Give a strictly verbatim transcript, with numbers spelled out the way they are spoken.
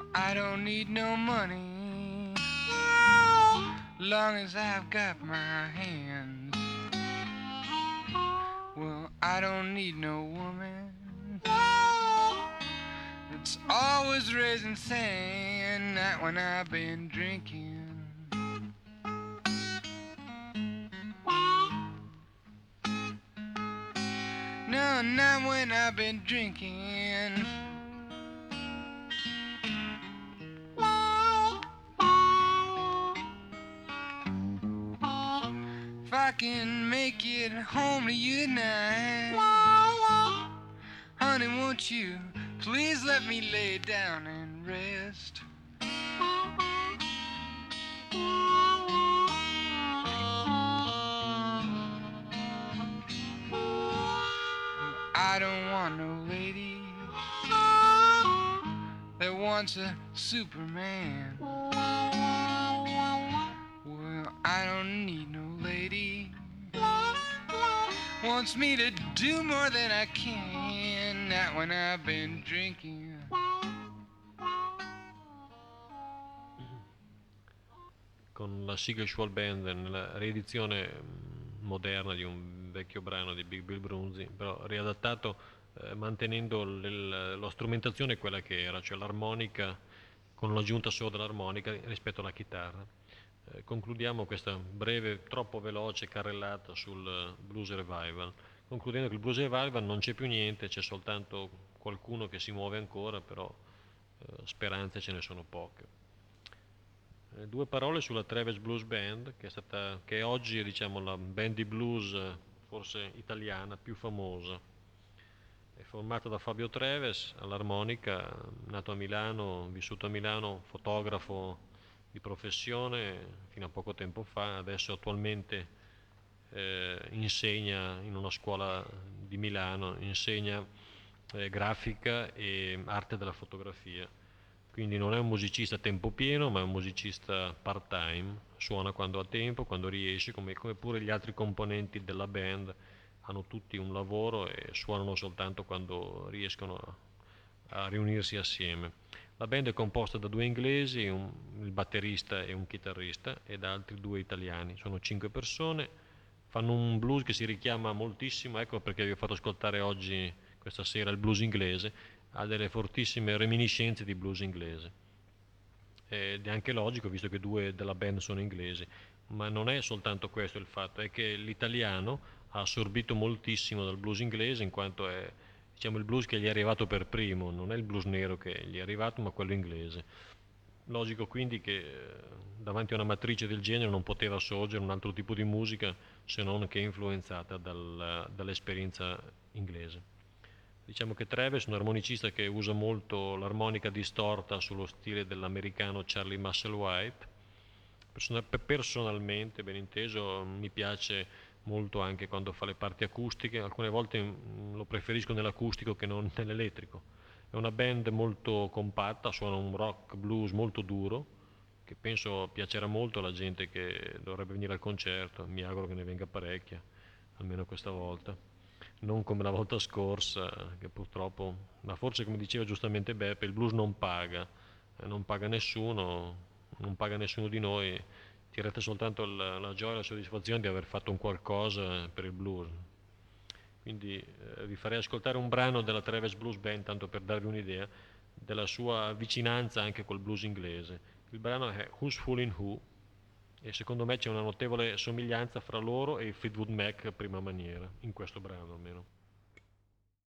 Well, I don't need no money, long as I've got my hands. Well, I don't need no woman that's always raising sand, not when I've been drinking. No, not when I've been drinking. If I can make it home to you tonight, honey, won't you please let me lay down and rest? I don't want no lady that wants a Superman. Well, I don't need no lady wants me to do more than I can, not when I've been drinking. Con la Siegel Band nella riedizione mh, moderna di un vecchio brano di Big Bill Brunzi, però riadattato eh, mantenendo l- lo strumentazione quella che era, cioè l'armonica con l'aggiunta solo dell'armonica rispetto alla chitarra. Eh, concludiamo questa breve, troppo veloce carrellata sul eh, Blues Revival, concludendo che il Blues Revival non c'è più niente, c'è soltanto qualcuno che si muove ancora, però eh, speranze ce ne sono poche. Eh, due parole sulla Travis Blues Band, che è, stata, che è oggi diciamo, la band di blues eh, forse italiana più famosa. È formata da Fabio Treves all'armonica, nato a Milano, vissuto a Milano, fotografo di professione fino a poco tempo fa, adesso attualmente eh, insegna in una scuola di Milano, insegna eh, grafica e arte della fotografia. Quindi non è un musicista a tempo pieno, ma è un musicista part-time, suona quando ha tempo, quando riesce, come, come pure gli altri componenti della band hanno tutti un lavoro e suonano soltanto quando riescono a, a riunirsi assieme. La band è composta da due inglesi, un, il batterista e un chitarrista, e da altri due italiani. Sono cinque persone, fanno un blues che si richiama moltissimo, ecco perché vi ho fatto ascoltare oggi, questa sera, il blues inglese, ha delle fortissime reminiscenze di blues inglese. Ed è anche logico, visto che due della band sono inglesi, ma non è soltanto questo il fatto, è che l'italiano ha assorbito moltissimo dal blues inglese, in quanto è diciamo, il blues che gli è arrivato per primo, non è il blues nero che gli è arrivato, ma quello inglese. Logico quindi che eh, davanti a una matrice del genere non poteva sorgere un altro tipo di musica se non che influenzata dal, dall'esperienza inglese. Diciamo che Travis è un armonicista che usa molto l'armonica distorta sullo stile dell'americano Charlie Musselwhite. Personalmente, ben inteso, mi piace molto anche quando fa le parti acustiche, alcune volte mm, lo preferisco nell'acustico che non nell'elettrico. È una band molto compatta, suona un rock blues molto duro, che penso piacerà molto alla gente che dovrebbe venire al concerto, mi auguro che ne venga parecchia, almeno questa volta. Non come la volta scorsa, che purtroppo, ma forse come diceva giustamente Beppe, il blues non paga, eh, non paga nessuno, non paga nessuno di noi, tirate soltanto la, la gioia e la soddisfazione di aver fatto un qualcosa per il blues. Quindi eh, vi farei ascoltare un brano della Travis Blues Band, tanto per darvi un'idea della sua vicinanza anche col blues inglese. Il brano è Who's Fooling Who e secondo me c'è una notevole somiglianza fra loro e i Fleetwood Mac prima maniera, in questo brano almeno.